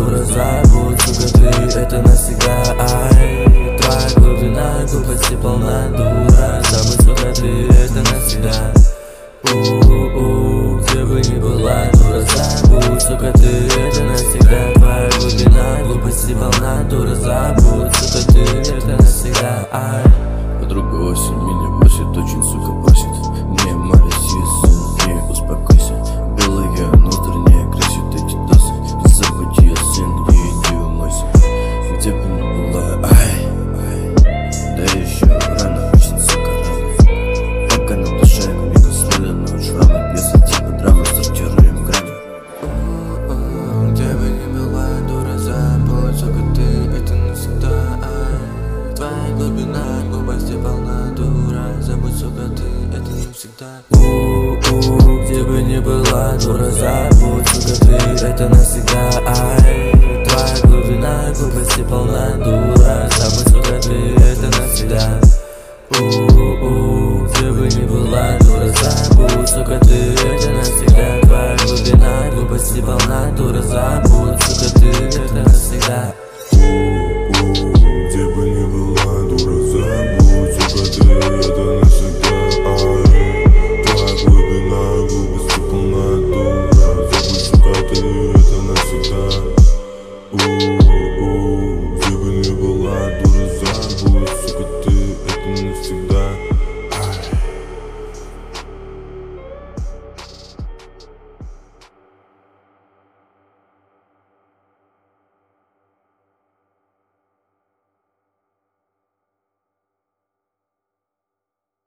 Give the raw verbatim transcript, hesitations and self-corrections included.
дура, забудь, сука, ты это навсегда. Ай, твоя глубина глупости полна, дура, забудь, сука, ты это навсегда. У-у-у, где бы ни была, дура, забудь, сука, ты это навсегда. Твоя глубина глупости полна, дура, забудь, сука, ты это навсегда. Ай. Подруга осень меня просит, очень, сука, просит. Не Марисия, сын, не успокойся. Белые ноздри не красят эти досы. Забудь ее, сын, и иди умойся. Где бы ни была, ай, ай. Да еще рано, очень, сука, рано. Пока на душе минус нуля, но шрамы беса, типа драма, сортируем грани. Где бы ни была, дура, забудь, сука, ты это навсегда. Ай, твоя глубина глупости полна, дура, забудь, сука, ты это навсегда. У-у, где бы ни была, дура, забудь, сука, ты это навсегда. Ай, твоя глубина глупости полна, дура, забудь, сука, ты это навсегда. У-у, где бы ни была, дура, забудь, сука, ты это навсегда. Твоя глубина глупости полна, дура, забудь, сука, ты это навсегда. Где бы ни была, дура, забудь, сука, ты это навсегда. Ай, твоя глубина глупости полна, дура, забудь, сука, ты это навсегда. У-у, где бы ни была, дура, забудь, сука, ты это навсегда.